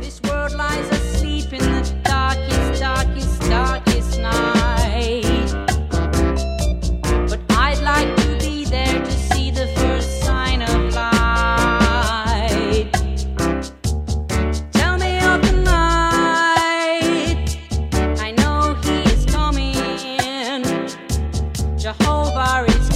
This world lies asleep in the darkest, darkest, darkest night. But I'd like to be there to see the first sign of light. Tell me of the night. I know he is coming. Jehovah is